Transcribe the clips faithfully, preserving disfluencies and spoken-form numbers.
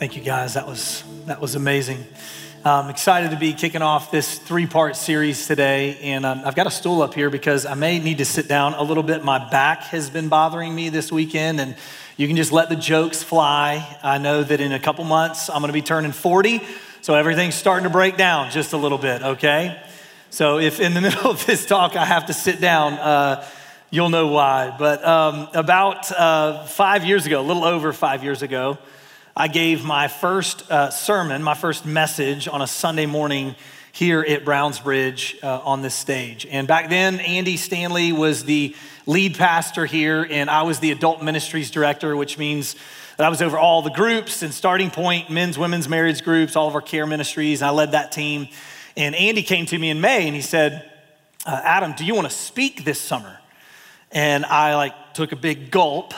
Thank you guys, that was that was amazing. I'm excited to be kicking off this three-part series today, and um, I've got a stool up here because I may need to sit down a little bit. My back has been bothering me this weekend, and you can just let the jokes fly. I know that in a couple months, I'm gonna be turning forty, so everything's starting to break down just a little bit, okay? So if in the middle of this talk I have to sit down, uh, you'll know why. But um, about uh, five years ago, a little over five years ago, I gave my first uh, sermon, my first message on a Sunday morning here at Brownsbridge uh, on this stage. And back then, Andy Stanley was the lead pastor here, and I was the adult ministries director, which means that I was over all the groups and Starting Point, men's, women's, marriage groups, all of our care ministries, and I led that team. And Andy came to me in May, and he said, uh, Adam, do you want to speak this summer? And I like took a big gulp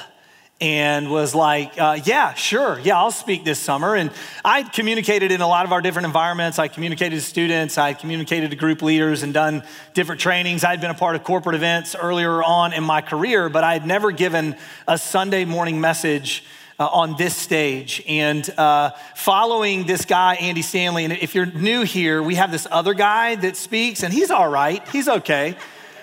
and was like, uh, yeah, sure. Yeah, I'll speak this summer. And I communicated in a lot of our different environments. I communicated to students. I communicated to group leaders and done different trainings. I'd been a part of corporate events earlier on in my career, but I had never given a Sunday morning message uh, on this stage. And uh, following this guy, Andy Stanley, and if you're new here, we have this other guy that speaks, and he's all right. He's okay.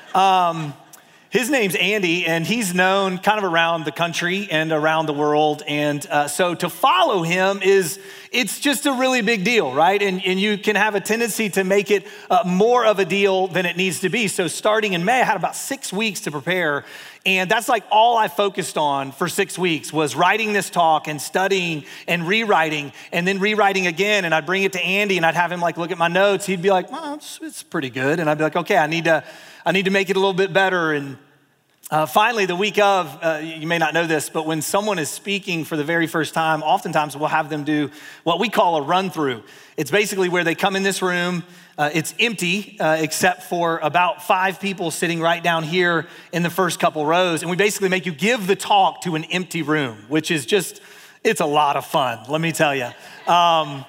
Um, His name's Andy, and he's known kind of around the country and around the world. And uh, so to follow him is, it's just a really big deal, right? And, and you can have a tendency to make it uh, more of a deal than it needs to be. So starting in May, I had about six weeks to prepare. And that's like all I focused on for six weeks was writing this talk and studying and rewriting and then rewriting again. And I'd bring it to Andy and I'd have him like look at my notes. He'd be like, well, it's, it's pretty good. And I'd be like, okay, I need to, I need to make it a little bit better. And uh, finally, the week of, uh, you may not know this, but when someone is speaking for the very first time, oftentimes we'll have them do what we call a run through. It's basically where they come in this room. Uh, it's empty uh, except for about five people sitting right down here in the first couple rows. And we basically make you give the talk to an empty room, which is just, it's a lot of fun, let me tell you. Um,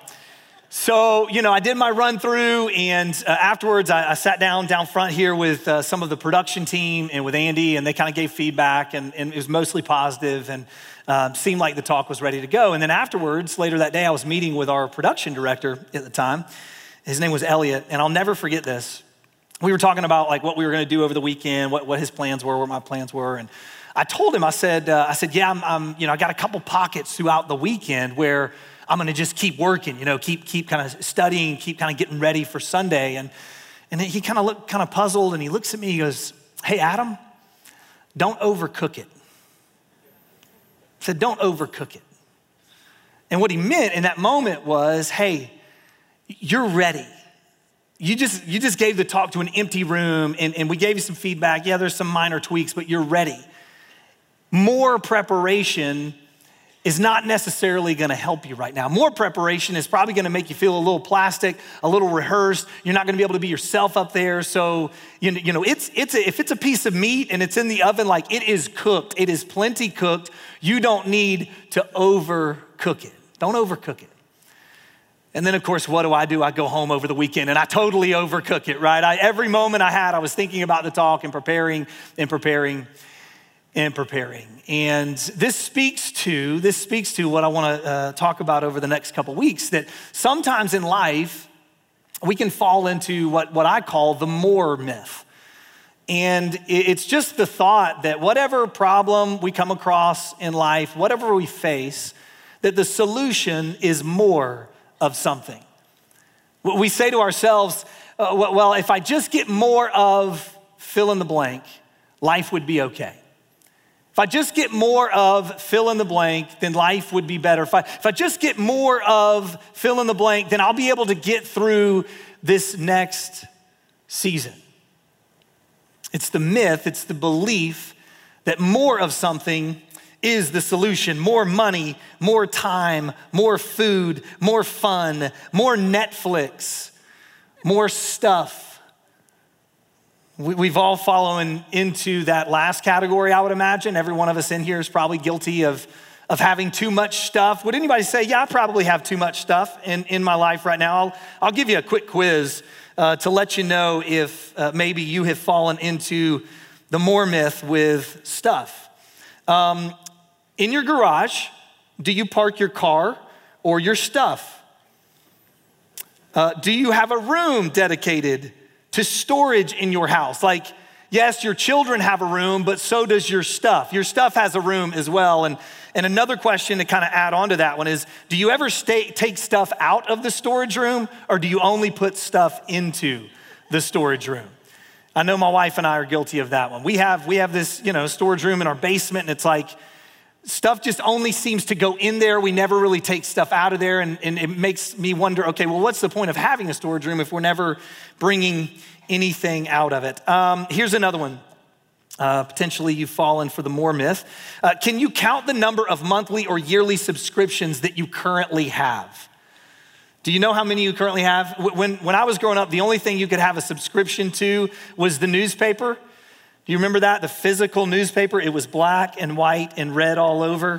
so, you know, I did my run through and uh, afterwards I, I sat down down front here with uh, some of the production team and with Andy, and they kind of gave feedback, and, and it was mostly positive and uh, seemed like the talk was ready to go. And then afterwards, later that day, I was meeting with our production director at the time. His name was Elliot, and I'll never forget this. We were talking about like what we were gonna do over the weekend, what, what his plans were, what my plans were. And I told him, I said, uh, I said, yeah, I'm, I'm, you know, I got a couple pockets throughout the weekend where I'm gonna just keep working, you know, keep keep kind of studying, keep kind of getting ready for Sunday. And, and he kind of looked kind of puzzled, and he looks at me, he goes, hey, Adam, don't overcook it. I said, don't overcook it. And what he meant in that moment was, hey, you're ready. You just you just gave the talk to an empty room, and, and we gave you some feedback. Yeah, there's some minor tweaks, but you're ready. More preparation is not necessarily gonna help you right now. More preparation is probably gonna make you feel a little plastic, a little rehearsed. You're not gonna be able to be yourself up there. So, you know, you know it's it's a, if it's a piece of meat and it's in the oven, like it is cooked, it is plenty cooked. You don't need to overcook it. Don't overcook it. And then, of course, what do I do? I go home over the weekend and I totally overcook it, right? I, every moment I had, I was thinking about the talk and preparing and preparing and preparing. And this speaks to, this speaks to what I wanna uh, talk about over the next couple weeks, that sometimes in life, we can fall into what, what I call the more myth. And it's just the thought that whatever problem we come across in life, whatever we face, that the solution is more of something. We say to ourselves, uh, well, if I just get more of fill in the blank, life would be okay. If I just get more of fill in the blank, then life would be better. If I, if I just get more of fill in the blank, then I'll be able to get through this next season. It's the myth, it's the belief that more of something is the solution. More money, more time, more food, more fun, more Netflix, more stuff. We've all fallen into that last category, I would imagine. Every one of us in here is probably guilty of, of having too much stuff. Would anybody say, yeah, I probably have too much stuff in, in my life right now? I'll, I'll give you a quick quiz uh, to let you know if uh, maybe you have fallen into the more myth with stuff. Um, in your garage, do you park your car or your stuff? Uh, do you have a room dedicated to storage in your house? Like, yes, your children have a room, but so does your stuff. Your stuff has a room as well. And, and another question to kind of add on to that one is, do you ever stay, take stuff out of the storage room, or do you only put stuff into the storage room? I know my wife and I are guilty of that one. We have, we have this, you know, storage room in our basement, and it's like, stuff just only seems to go in there. We never really take stuff out of there. And, and it makes me wonder, okay, well, what's the point of having a storage room if we're never bringing anything out of it? Um, here's another one. Uh, potentially you've fallen for the more myth. Uh, can you count the number of monthly or yearly subscriptions that you currently have? Do you know how many you currently have? When, when I was growing up, the only thing you could have a subscription to was the newspaper. Do you remember that? The physical newspaper, it was black and white and red all over.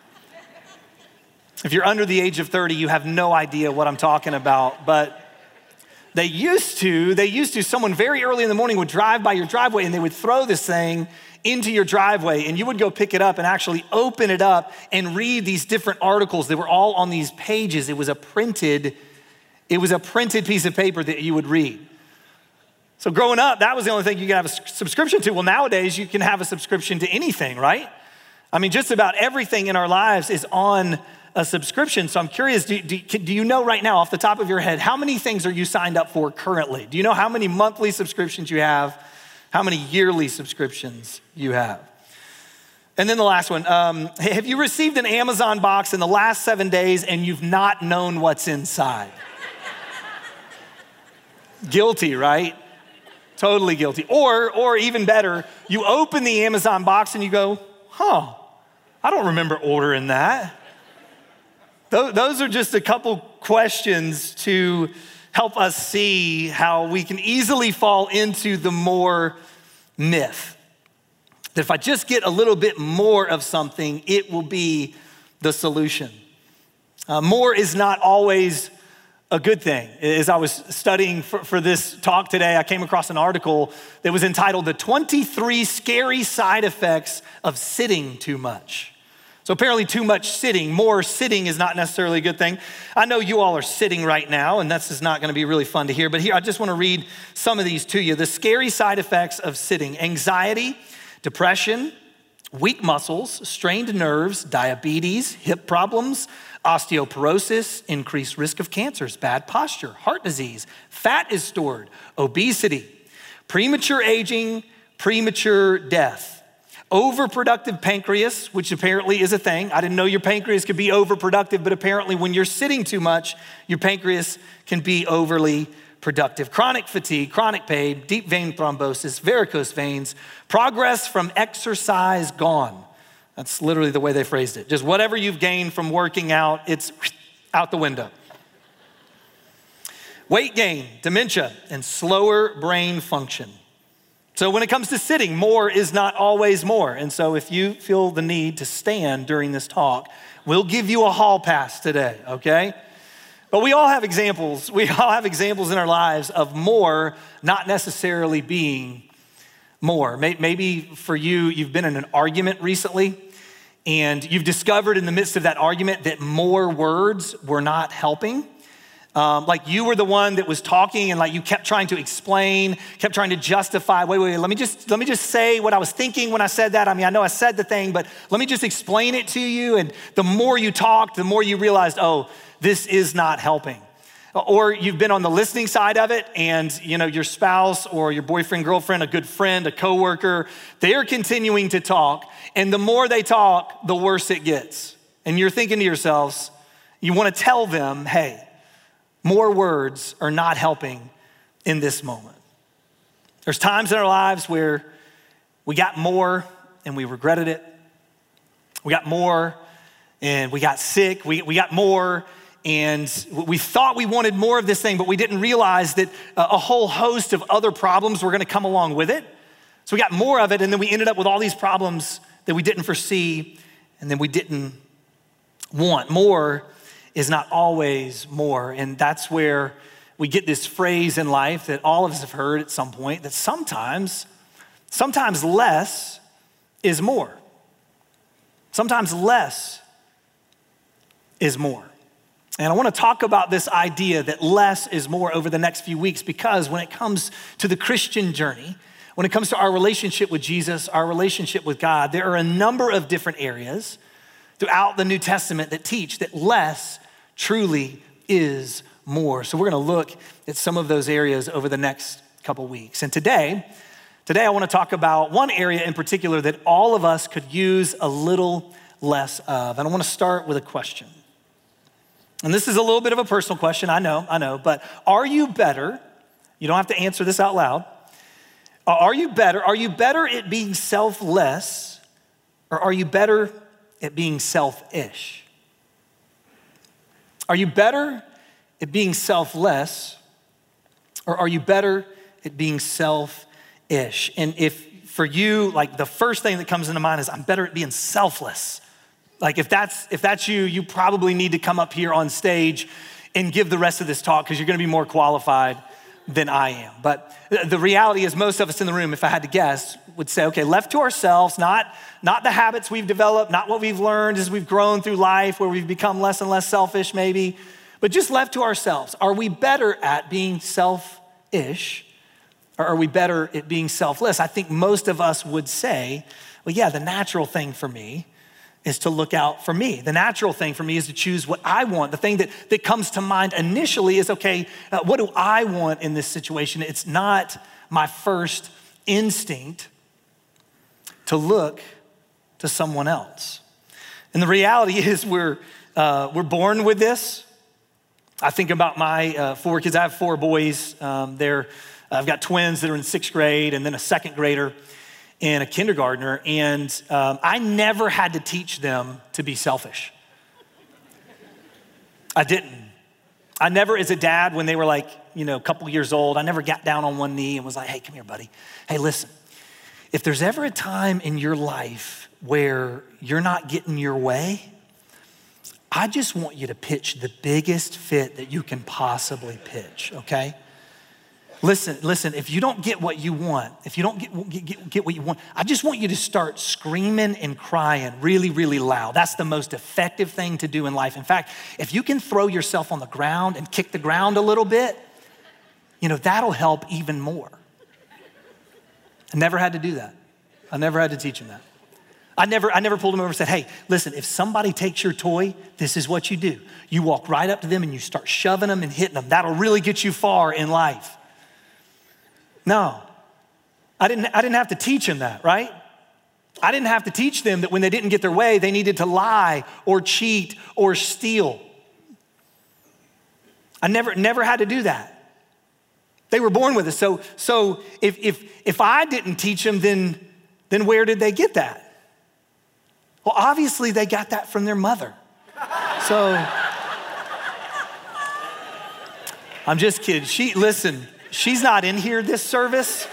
If you're under the age of thirty, you have no idea what I'm talking about, but they used to, they used to, someone very early in the morning would drive by your driveway and they would throw this thing into your driveway, and you would go pick it up and actually open it up and read these different articles that were all on these pages. It was a printed, it was a printed piece of paper that you would read. So growing up, that was the only thing you could have a subscription to. Well, nowadays you can have a subscription to anything, right? I mean, just about everything in our lives is on a subscription. So I'm curious, do, do, do you know right now off the top of your head, how many things are you signed up for currently? Do you know how many monthly subscriptions you have? How many yearly subscriptions you have? And then the last one, um, have you received an Amazon box in the last seven days and you've not known what's inside? Guilty, right? Totally guilty. Or, or even better, you open the Amazon box and you go, huh, I don't remember ordering that. Those are just a couple questions to help us see how we can easily fall into the more myth. That if I just get a little bit more of something, it will be the solution. Uh, more is not always a good thing. As I was studying for, for this talk today, I came across an article that was entitled "The twenty-three Scary Side Effects of Sitting Too Much." So apparently too much sitting, more sitting is not necessarily a good thing. I know you all are sitting right now, and that's just not gonna be really fun to hear, but here, I just wanna read some of these to you. The scary side effects of sitting: anxiety, depression, weak muscles, strained nerves, diabetes, hip problems, osteoporosis, increased risk of cancers, bad posture, heart disease, fat is stored, obesity, premature aging, premature death, overproductive pancreas, which apparently is a thing. I didn't know your pancreas could be overproductive, but apparently when you're sitting too much, your pancreas can be overly productive. Chronic fatigue, chronic pain, deep vein thrombosis, varicose veins, progress from exercise gone. That's literally the way they phrased it. Just whatever you've gained from working out, it's out the window. Weight gain, dementia, and slower brain function. So when it comes to sitting, more is not always more. And so if you feel the need to stand during this talk, we'll give you a hall pass today, okay? But we all have examples. We all have examples in our lives of more not necessarily being more. Maybe for you, you've been in an argument recently, and you've discovered in the midst of that argument that more words were not helping. Um, like you were the one that was talking, and like you kept trying to explain, kept trying to justify, wait, wait, wait, let me just, let me just say what I was thinking when I said that. I mean, I know I said the thing, but let me just explain it to you. And the more you talked, the more you realized, oh, this is not helping. Or you've been on the listening side of it, and you know your spouse or your boyfriend, girlfriend, a good friend, a coworker, they're continuing to talk, and the more they talk, the worse it gets. And you're thinking to yourselves, you want to tell them, hey, more words are not helping in this moment. There's times in our lives where we got more and we regretted it. We got more and we got sick. We, we got more and we thought we wanted more of this thing, but we didn't realize that a whole host of other problems were gonna come along with it. So we got more of it, and then we ended up with all these problems that we didn't foresee and then we didn't want. More is not always more. And that's where we get this phrase in life that all of us have heard at some point, that sometimes, sometimes less is more. Sometimes less is more. And I want to talk about this idea that less is more over the next few weeks, because when it comes to the Christian journey, when it comes to our relationship with Jesus, our relationship with God, there are a number of different areas throughout the New Testament that teach that less truly is more. So we're going to look at some of those areas over the next couple weeks. And today, today I want to talk about one area in particular that all of us could use a little less of. And I want to start with a question. And this is a little bit of a personal question, I know, I know, but are you better, you don't have to answer this out loud, are you better, are you better at being selfless, or are you better at being selfish? Are you better at being selfless, or are you better at being selfish? And if for you, like the first thing that comes into mind is I'm better at being selfless. Like if that's if that's you, you probably need to come up here on stage and give the rest of this talk, because you're gonna be more qualified than I am. But the reality is most of us in the room, if I had to guess, would say, okay, left to ourselves, not, not the habits we've developed, not what we've learned as we've grown through life, where we've become less and less selfish maybe, but just left to ourselves. Are we better at being selfish, or are we better at being selfless? I think most of us would say, well, yeah, the natural thing for me is to look out for me. The natural thing for me is to choose what I want. The thing that, that comes to mind initially is, okay, uh, what do I want in this situation? It's not my first instinct to look to someone else. And the reality is we're, uh, we're born with this. I think about my uh, four kids. I have four boys. Um, they're, I've got twins that are in sixth grade, and then a second grader and a kindergartner, and um, I never had to teach them to be selfish. I didn't. I never, as a dad, when they were like, you know, a couple years old, I never got down on one knee and was like, hey, come here, buddy. Hey, listen, if there's ever a time in your life where you're not getting your way, I just want you to pitch the biggest fit that you can possibly pitch, okay? Listen, listen, if you don't get what you want, if you don't get, get, get what you want, I just want you to start screaming and crying really, really loud. That's the most effective thing to do in life. In fact, if you can throw yourself on the ground and kick the ground a little bit, you know, that'll help even more. I never had to do that. I never had to teach him that. I never, I never pulled him over and said, hey, listen, if somebody takes your toy, this is what you do. You walk right up to them and you start shoving them and hitting them. That'll really get you far in life. No, I didn't, I didn't have to teach them that, right? I didn't have to teach them that when they didn't get their way, they needed to lie or cheat or steal. I never, never had to do that. They were born with it. So, so if, if, if I didn't teach them, then, then where did they get that? Well, obviously they got that from their mother. So, I'm just kidding. She, listen, she's not in here this service.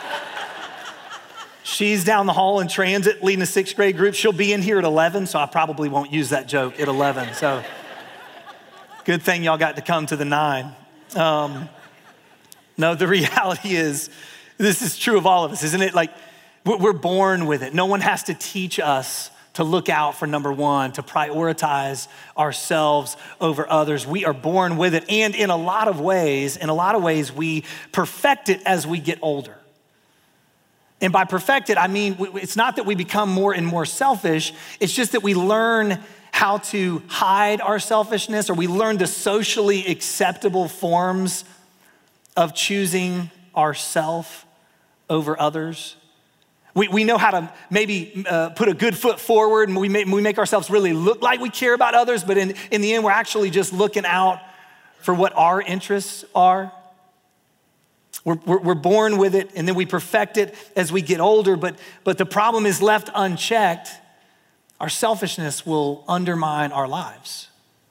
She's down the hall in transit leading a sixth grade group. She'll be in here at eleven, so I probably won't use that joke at eleven. So good thing y'all got to come to the nine. Um, no, the reality is, this is true of all of us, isn't it? Like, we're born with it. No one has to teach us to look out for number one, to prioritize ourselves over others. We are born with it. And in a lot of ways, in a lot of ways, we perfect it as we get older. And by perfect it, I mean, it's not that we become more and more selfish. It's just that we learn how to hide our selfishness, or we learn the socially acceptable forms of choosing ourself over others. We, we know how to maybe uh, put a good foot forward, and we, may, we make ourselves really look like we care about others, but in, in the end, we're actually just looking out for what our interests are. We're, we're, we're born with it, and then we perfect it as we get older, but, but the problem is, left unchecked, our selfishness will undermine our lives.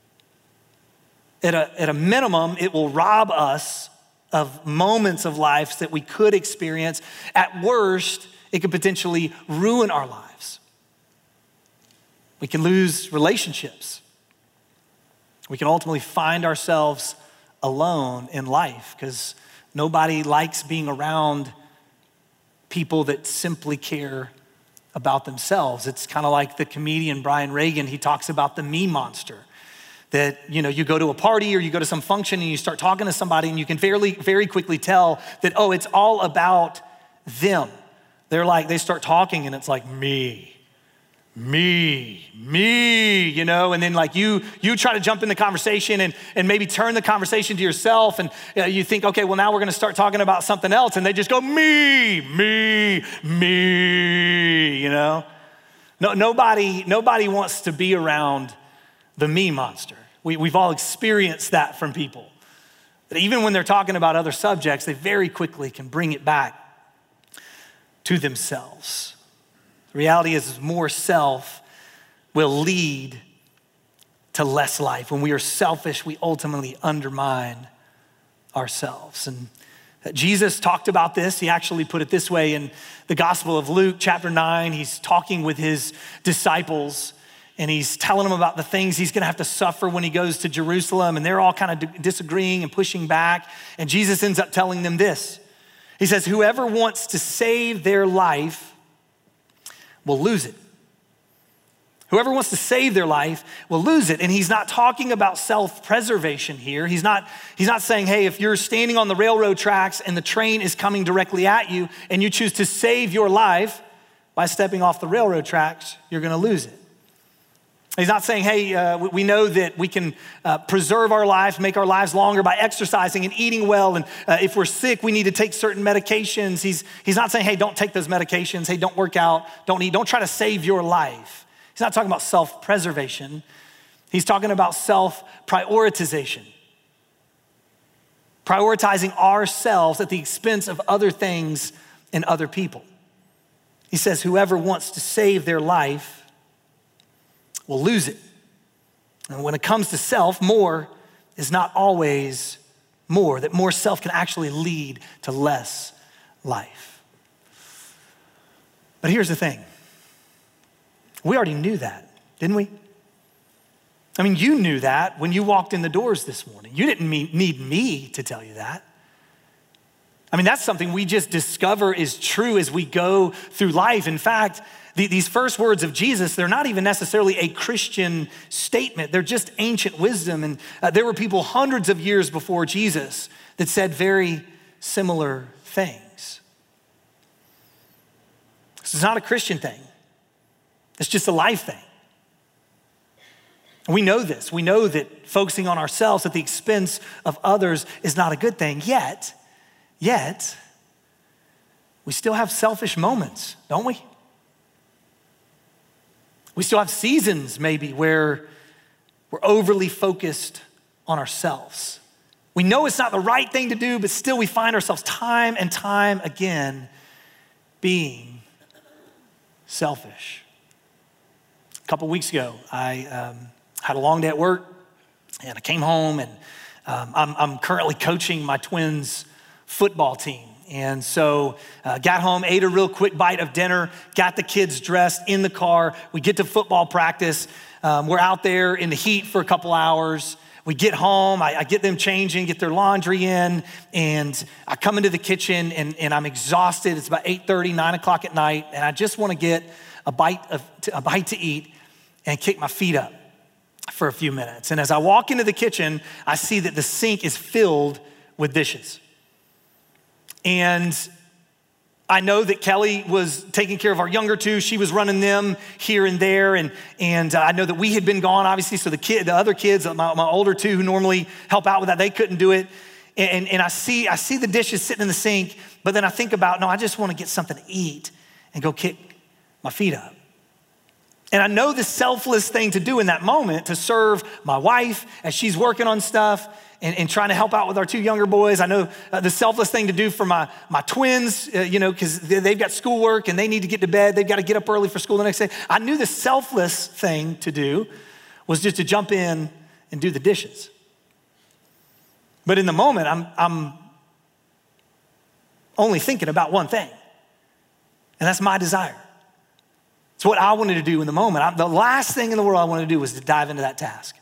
At a, at a minimum, it will rob us of moments of life that we could experience. At worst, it could potentially ruin our lives. We can lose relationships. We can ultimately find ourselves alone in life because nobody likes being around people that simply care about themselves. It's kind of like the comedian Brian Regan. He talks about the me monster. that, you know, you go to a party or you go to some function and you start talking to somebody and you can very, very quickly tell that, oh, it's all about them. They're like, they start talking and it's like, me, me, me, you know, and then like you you try to jump in the conversation and, and maybe turn the conversation to yourself and you know, you think, okay, well now we're gonna start talking about something else and they just go, me, me, me, you know. No, nobody, nobody wants to be around the me monster. We, we've all experienced that from people. That even when they're talking about other subjects, they very quickly can bring it back to themselves. The reality is, more self will lead to less life. When we are selfish, we ultimately undermine ourselves. And Jesus talked about this. He actually put it this way in the Gospel of Luke, chapter nine. He's talking with his disciples and he's telling them about the things he's gonna have to suffer when he goes to Jerusalem. And they're all kind of disagreeing and pushing back. And Jesus ends up telling them this. He says, whoever wants to save their life will lose it. Whoever wants to save their life will lose it. And he's not talking about self-preservation here. He's not, he's not saying, hey, if you're standing on the railroad tracks and the train is coming directly at you and you choose to save your life by stepping off the railroad tracks, you're gonna lose it. He's not saying, hey, uh, we know that we can uh, preserve our lives, make our lives longer by exercising and eating well. And uh, if we're sick, we need to take certain medications. He's, he's not saying, hey, don't take those medications. Hey, don't work out, don't eat, don't try to save your life. He's not talking about self-preservation. He's talking about self-prioritization. Prioritizing ourselves at the expense of other things and other people. He says, whoever wants to save their life will lose it. And when it comes to self, more is not always more, that more self can actually lead to less life. But here's the thing. We already knew that, didn't we? I mean, you knew that when you walked in the doors this morning. You didn't need me to tell you that. I mean, that's something we just discover is true as we go through life. In fact, the, these first words of Jesus, they're not even necessarily a Christian statement. They're just ancient wisdom. And uh, there were people hundreds of years before Jesus that said very similar things. This is not a Christian thing. It's just a life thing. We know this. We know that focusing on ourselves at the expense of others is not a good thing. Yet, yet, we still have selfish moments, don't we? We still have seasons maybe where we're overly focused on ourselves. We know it's not the right thing to do, but still we find ourselves time and time again being selfish. A couple weeks ago, I um, had a long day at work and I came home and um, I'm, I'm currently coaching my twins' football team. And so uh, got home, ate a real quick bite of dinner, got the kids dressed in the car. We get to football practice. Um, we're out there in the heat for a couple hours. We get home, I, I get them changing, get their laundry in, and I come into the kitchen and, and I'm exhausted. It's about eight thirty, nine o'clock at night, and I just wanna get a bite of a bite to eat and kick my feet up for a few minutes. And as I walk into the kitchen, I see that the sink is filled with dishes. And I know that Kelly was taking care of our younger two. She was running them here and there. And, and uh, I know that we had been gone, obviously, so the kid, the other kids, my, my older two who normally help out with that, they couldn't do it. And, and I see I see the dishes sitting in the sink, but then I think about, no, I just want to get something to eat and go kick my feet up. And I know the selfless thing to do in that moment, to serve my wife as she's working on stuff and, and trying to help out with our two younger boys. I know uh, the selfless thing to do for my, my twins, uh, you know, because they've got schoolwork and they need to get to bed. They've got to get up early for school the next day. I knew the selfless thing to do was just to jump in and do the dishes. But in the moment, I'm, I'm only thinking about one thing, and that's my desire. It's what I wanted to do in the moment. I'm, the last thing in the world I wanted to do was to dive into that task.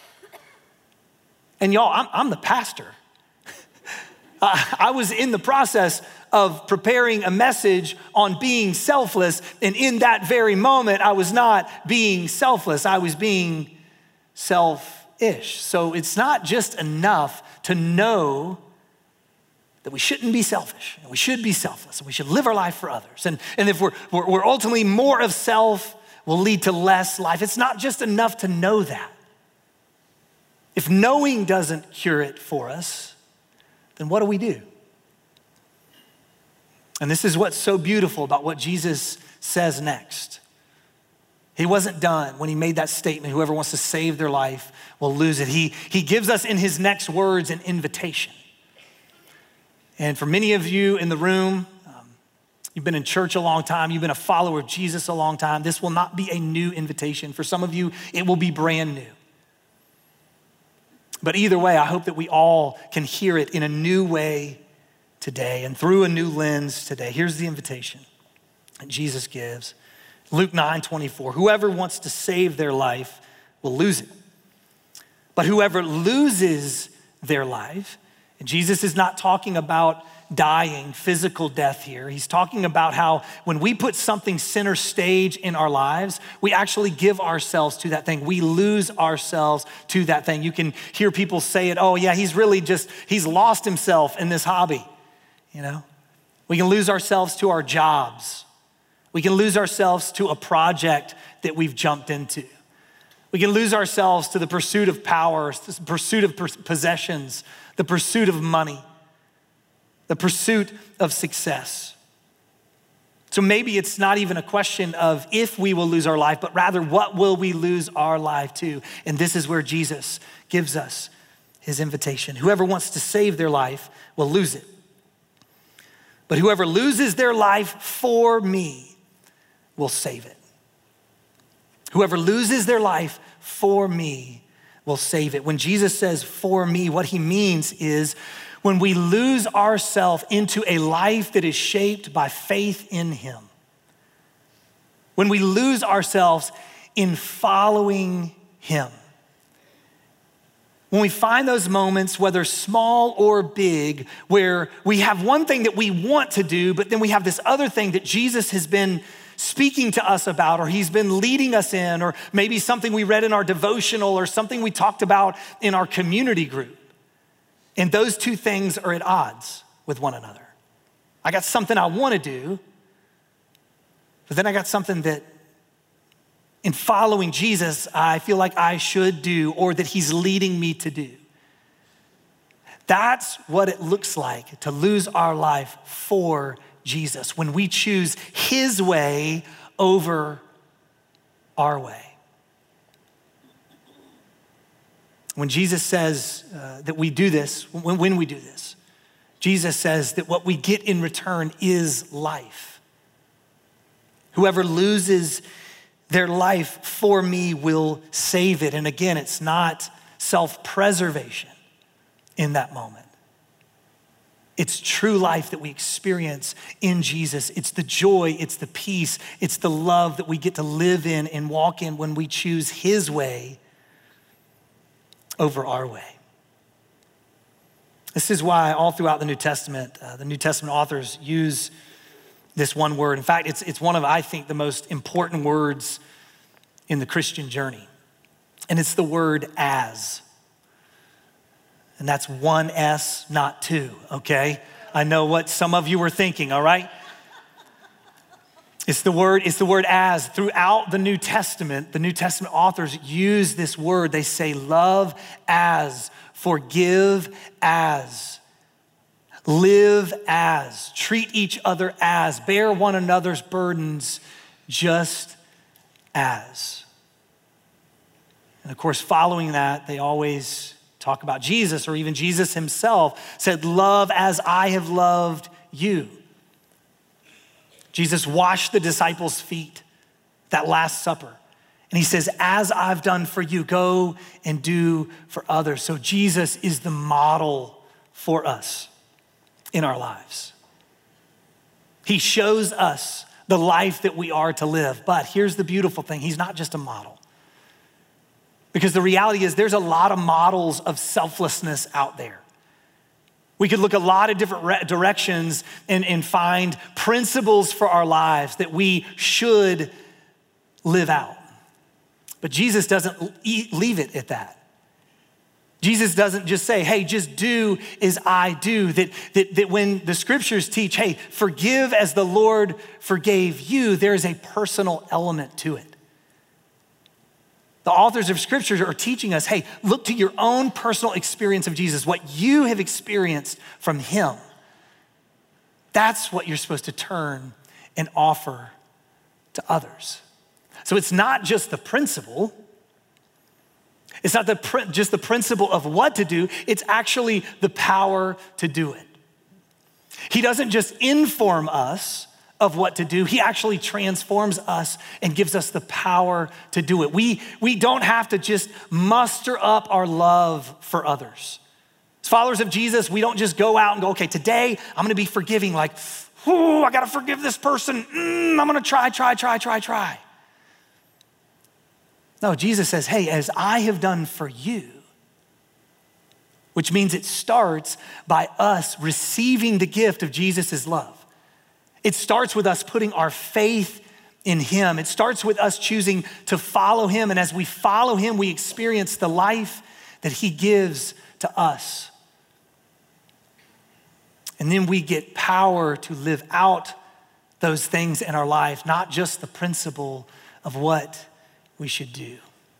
And y'all, I'm, I'm the pastor. I, I was in the process of preparing a message on being selfless, and in that very moment, I was not being selfless. I was being self ish. So it's not just enough to know that we shouldn't be selfish and we should be selfless and we should live our life for others. And, and if we're, we're, we're ultimately more of self will lead to less life. It's not just enough to know that. If knowing doesn't cure it for us, then what do we do? And this is what's so beautiful about what Jesus says next. He wasn't done when he made that statement, whoever wants to save their life will lose it. He, he gives us in his next words an invitation. And for many of you in the room, um, you've been in church a long time, you've been a follower of Jesus a long time, this will not be a new invitation. For some of you, it will be brand new. But either way, I hope that we all can hear it in a new way today and through a new lens today. Here's the invitation that Jesus gives. Luke nine twenty-four, whoever wants to save their life will lose it. But whoever loses their life, and Jesus is not talking about dying, physical death here. He's talking about how when we put something center stage in our lives, we actually give ourselves to that thing. We lose ourselves to that thing. You can hear people say it, oh yeah, he's really just, he's lost himself in this hobby, you know? We can lose ourselves to our jobs. We can lose ourselves to a project that we've jumped into. We can lose ourselves to the pursuit of power, the pursuit of possessions, the pursuit of money, the pursuit of success. So maybe it's not even a question of if we will lose our life, but rather what will we lose our life to? And this is where Jesus gives us his invitation. Whoever wants to save their life will lose it. But whoever loses their life for me will save it. Whoever loses their life for me will save it. When Jesus says for me, what he means is when we lose ourselves into a life that is shaped by faith in him. When we lose ourselves in following him. When we find those moments, whether small or big, where we have one thing that we want to do, but then we have this other thing that Jesus has been speaking to us about, or he's been leading us in, or maybe something we read in our devotional, or something we talked about in our community group. And those two things are at odds with one another. I got something I want to do, but then I got something that in following Jesus, I feel like I should do, or that he's leading me to do. That's what it looks like to lose our life for Jesus, when we choose his way over our way. When Jesus says uh, that we do this, when, when we do this, Jesus says that what we get in return is life. Whoever loses their life for me will save it. And again, it's not self-preservation in that moment. It's true life that we experience in Jesus. It's the joy, it's the peace, it's the love that we get to live in and walk in when we choose his way over our way. This is why all throughout the New Testament, uh, the New Testament authors use this one word. In fact, it's, it's one of, I think, the most important words in the Christian journey. And it's the word as. And that's one S, not two, okay? I know what some of you were thinking, all right? It's the word, it's the word as. Throughout the New Testament, the New Testament authors use this word. They say love as, forgive as, live as, treat each other as, bear one another's burdens just as. And of course, following that, they always talk about Jesus, or even Jesus himself said, love as I have loved you. Jesus washed the disciples' feet, that Last Supper. And he says, as I've done for you, go and do for others. So Jesus is the model for us in our lives. He shows us the life that we are to live. But here's the beautiful thing. He's not just a model. Because the reality is there's a lot of models of selflessness out there. We could look a lot of different re- directions and, and find principles for our lives that we should live out. But Jesus doesn't leave it at that. Jesus doesn't just say, hey, just do as I do. That, that, that when the scriptures teach, hey, forgive as the Lord forgave you, there is a personal element to it. The authors of scriptures are teaching us, hey, look to your own personal experience of Jesus, what you have experienced from him. That's what you're supposed to turn and offer to others. So it's not just the principle. It's not the, just the principle of what to do, it's actually the power to do it. He doesn't just inform us of what to do, he actually transforms us and gives us the power to do it. We, we don't have to just muster up our love for others. As followers of Jesus, we don't just go out and go, okay, today I'm gonna be forgiving, like, oh, I gotta forgive this person. Mm, I'm gonna try, try, try, try, try. No, Jesus says, hey, as I have done for you, which means it starts by us receiving the gift of Jesus' love. It starts with us putting our faith in him. It starts with us choosing to follow him. And as we follow him, we experience the life that he gives to us. And then we get power to live out those things in our life, not just the principle of what we should do.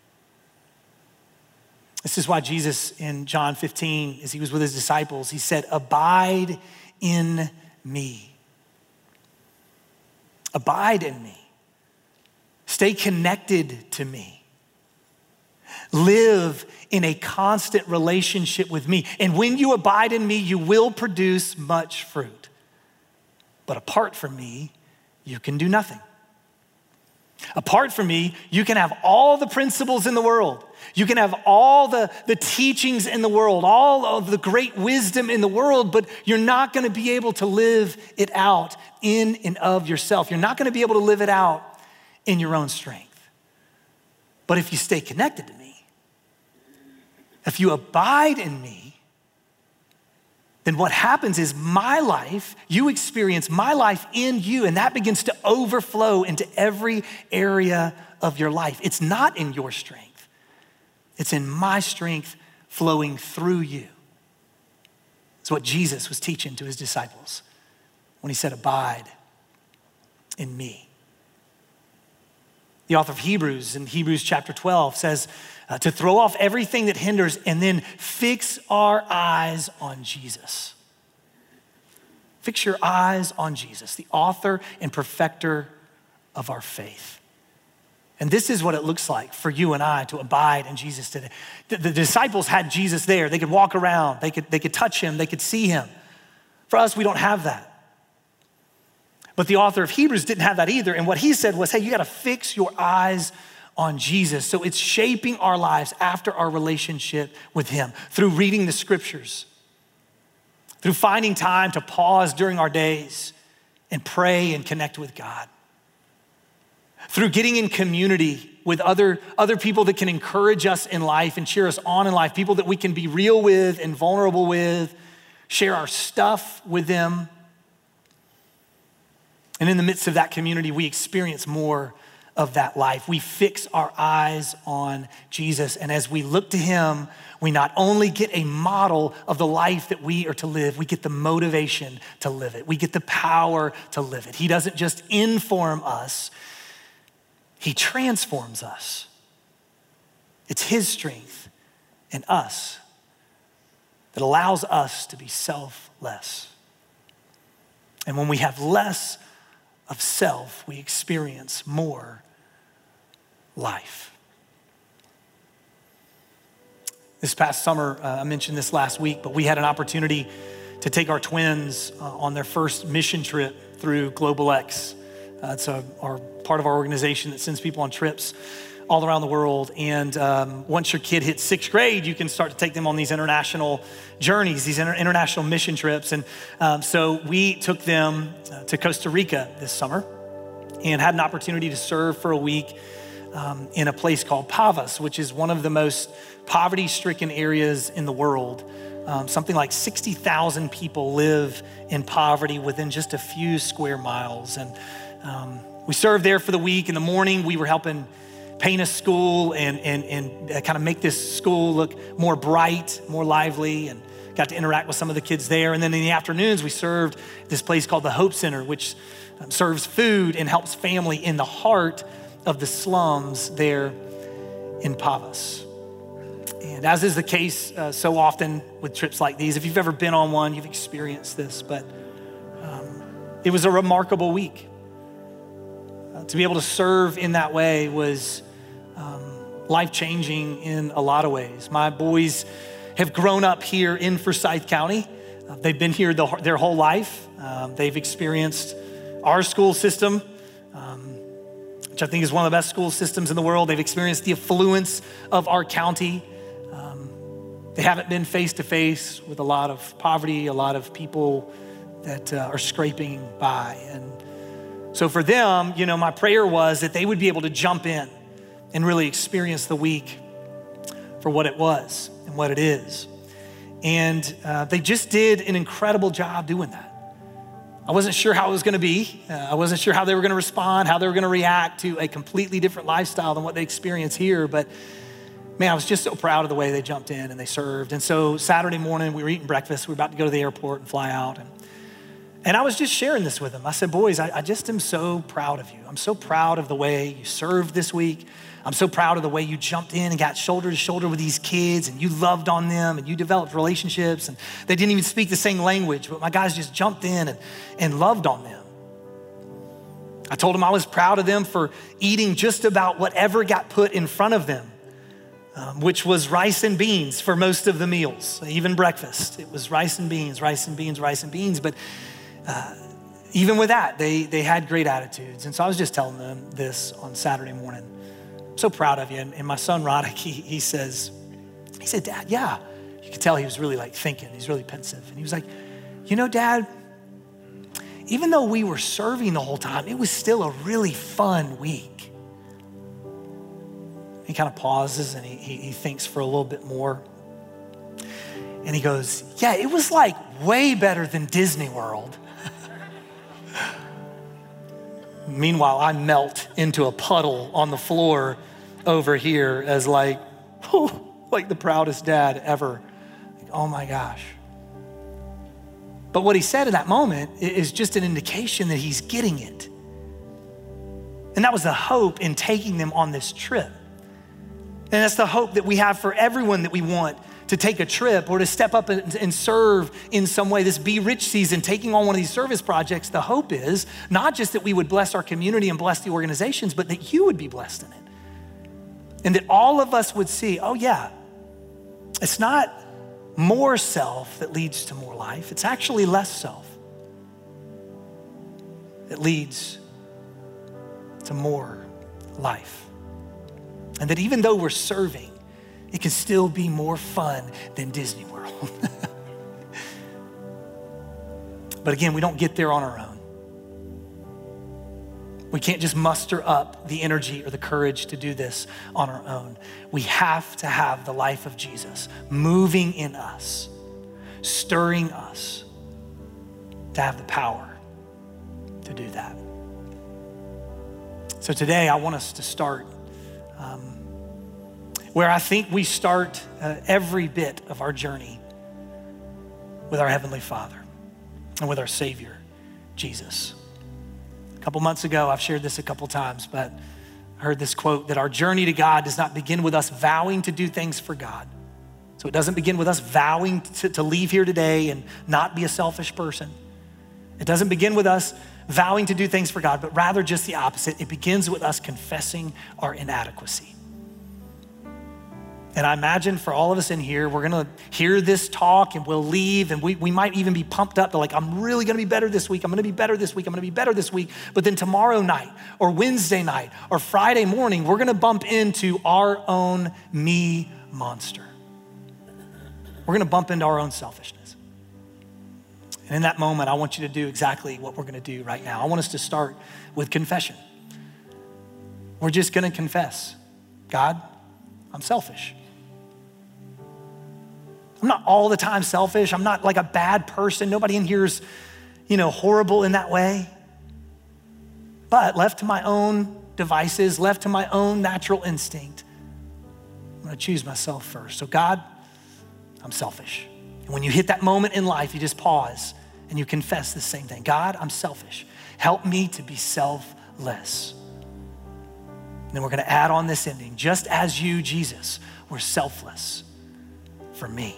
This is why Jesus in John fifteen, as he was with his disciples, he said, abide in me. Abide in me. Stay connected to me. Live in a constant relationship with me. And when you abide in me, you will produce much fruit. But apart from me, you can do nothing. Apart from me, you can have all the principles in the world. You can have all the, the teachings in the world, all of the great wisdom in the world, but you're not gonna be able to live it out in and of yourself. You're not gonna be able to live it out in your own strength. But if you stay connected to me, if you abide in me, then what happens is my life, you experience my life in you, and that begins to overflow into every area of your life. It's not in your strength. It's in my strength flowing through you. It's what Jesus was teaching to his disciples when he said, abide in me. The author of Hebrews in Hebrews chapter twelve says, Uh, to throw off everything that hinders and then fix our eyes on Jesus. Fix your eyes on Jesus, the author and perfecter of our faith. And this is what it looks like for you and I to abide in Jesus today. The, the disciples had Jesus there. They could walk around, they could, they could touch him, they could see him. For us, we don't have that. But the author of Hebrews didn't have that either. And what he said was, hey, you gotta fix your eyes on Jesus. So it's shaping our lives after our relationship with him through reading the scriptures, through finding time to pause during our days and pray and connect with God, through getting in community with other, other people that can encourage us in life and cheer us on in life, people that we can be real with and vulnerable with, share our stuff with them. And in the midst of that community, we experience more of that life. We fix our eyes on Jesus. And as we look to him, we not only get a model of the life that we are to live, we get the motivation to live it. We get the power to live it. He doesn't just inform us, he transforms us. It's his strength in us that allows us to be selfless. And when we have less of self, we experience more life. This past summer, uh, I mentioned this last week, but we had an opportunity to take our twins uh, on their first mission trip through Global X. Uh, it's a, our, part of our organization that sends people on trips all around the world. And um, once your kid hits sixth grade, you can start to take them on these international journeys, these inter- international mission trips. And um, so we took them uh, to Costa Rica this summer and had an opportunity to serve for a week um, in a place called Pavas, which is one of the most poverty-stricken areas in the world. Um, something like sixty thousand people live in poverty within just a few square miles. And um, we served there for the week. In the morning, we were helping paint a school and, and, and kind of make this school look more bright, more lively, and got to interact with some of the kids there. And then in the afternoons, we served this place called the Hope Center, which um, serves food and helps family in the heart of the slums there in Pavas. And as is the case uh, so often with trips like these, if you've ever been on one, you've experienced this, but um, it was a remarkable week. Uh, to be able to serve in that way was um, life-changing in a lot of ways. My boys have grown up here in Forsyth County. Uh, they've been here the, their whole life. Um, they've experienced our school system, um, which I think is one of the best school systems in the world. They've experienced the affluence of our county. Um, they haven't been face to face with a lot of poverty, a lot of people that uh, are scraping by. And so for them, you know, my prayer was that they would be able to jump in and really experience the week for what it was and what it is. And uh, they just did an incredible job doing that. I wasn't sure how it was gonna be. Uh, I wasn't sure how they were gonna respond, how they were gonna react to a completely different lifestyle than what they experience here. But man, I was just so proud of the way they jumped in and they served. And so Saturday morning, we were eating breakfast. We were about to go to the airport and fly out. And, and I was just sharing this with them. I said, boys, I, I just am so proud of you. I'm so proud of the way you served this week. I'm so proud of the way you jumped in and got shoulder to shoulder with these kids and you loved on them and you developed relationships and they didn't even speak the same language, but my guys just jumped in and, and loved on them. I told them I was proud of them for eating just about whatever got put in front of them, um, which was rice and beans for most of the meals, even breakfast. It was rice and beans, rice and beans, rice and beans. But uh, even with that, they, they had great attitudes. And so I was just telling them this on Saturday morning. So proud of you. And, and my son, Roddick, he, he says, he said, Dad, yeah. You could tell he was really like thinking, he's really pensive. And he was like, you know, Dad, even though we were serving the whole time, it was still a really fun week. He kind of pauses and he, he, he thinks for a little bit more. And he goes, yeah, it was like way better than Disney World. Meanwhile, I melt into a puddle on the floor over here as like, whew, like the proudest dad ever. Like, oh my gosh. But what he said in that moment is just an indication that he's getting it. And that was the hope in taking them on this trip. And that's the hope that we have for everyone that we want to take a trip or to step up and, and serve in some way. This Be Rich season, taking on one of these service projects, the hope is not just that we would bless our community and bless the organizations, but that you would be blessed in it. And that all of us would see, oh yeah, it's not more self that leads to more life. It's actually less self that leads to more life. And that even though we're serving, it can still be more fun than Disney World. But again, we don't get there on our own. We can't just muster up the energy or the courage to do this on our own. We have to have the life of Jesus moving in us, stirring us to have the power to do that. So today I want us to start um, where I think we start uh, every bit of our journey with our Heavenly Father and with our Savior, Jesus. A couple months ago, I've shared this a couple times, but I heard this quote that our journey to God does not begin with us vowing to do things for God. So it doesn't begin with us vowing to, to leave here today and not be a selfish person. It doesn't begin with us vowing to do things for God, but rather just the opposite. It begins with us confessing our inadequacy. And I imagine for all of us in here, we're gonna hear this talk and we'll leave and we, we might even be pumped up to like, I'm really gonna be better this week. I'm gonna be better this week. I'm gonna be better this week. But then tomorrow night or Wednesday night or Friday morning, we're gonna bump into our own me monster. We're gonna bump into our own selfishness. And in that moment, I want you to do exactly what we're gonna do right now. I want us to start with confession. We're just gonna confess, God, I'm selfish. I'm not all the time selfish. I'm not like a bad person. Nobody in here is, you know, horrible in that way. But left to my own devices, left to my own natural instinct, I'm gonna choose myself first. So God, I'm selfish. And when you hit that moment in life, you just pause and you confess the same thing. God, I'm selfish. Help me to be selfless. And then we're gonna add on this ending, just as you, Jesus, were selfless for me.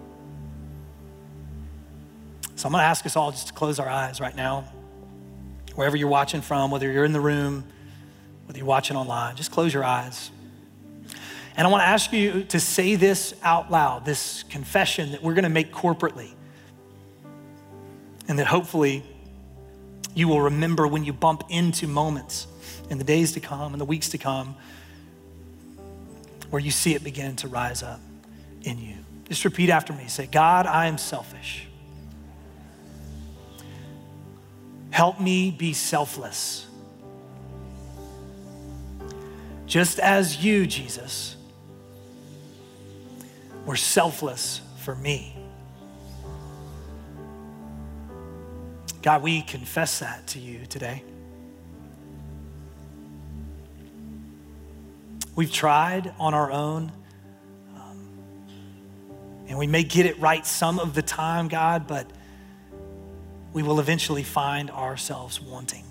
So I'm gonna ask us all just to close our eyes right now. Wherever you're watching from, whether you're in the room, whether you're watching online, just close your eyes. And I wanna ask you to say this out loud, this confession that we're gonna make corporately. And that hopefully you will remember when you bump into moments in the days to come and the weeks to come where you see it begin to rise up in you. Just repeat after me. Say, God, I am selfish. Help me be selfless. Just as you, Jesus, were selfless for me. God, we confess that to you today. We've tried on our own, um, and we may get it right some of the time, God, but we will eventually find ourselves wanting.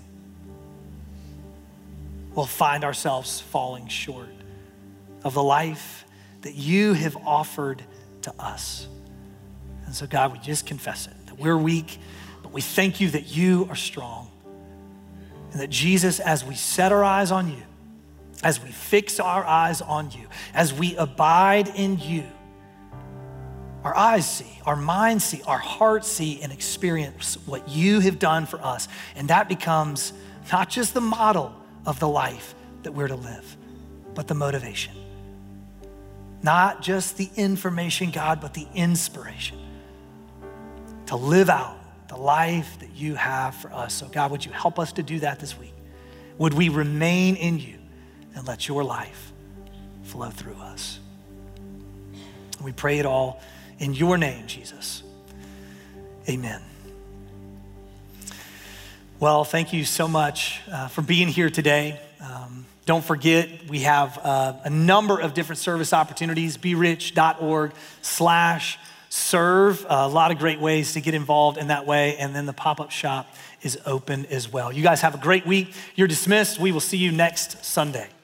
We'll find ourselves falling short of the life that you have offered to us. And so God, we just confess it, that we're weak, but we thank you that you are strong. And that Jesus, as we set our eyes on you, as we fix our eyes on you, as we abide in you, our eyes see, our minds see, our hearts see and experience what you have done for us. And that becomes not just the model of the life that we're to live, but the motivation. Not just the information, God, but the inspiration to live out the life that you have for us. So God, would you help us to do that this week? Would we remain in you and let your life flow through us? We pray it all in your name, Jesus. Amen. Well, thank you so much uh, for being here today. Um, don't forget, we have uh, a number of different service opportunities, berich.org slash serve. A lot of great ways to get involved in that way. And then the pop-up shop is open as well. You guys have a great week. You're dismissed. We will see you next Sunday.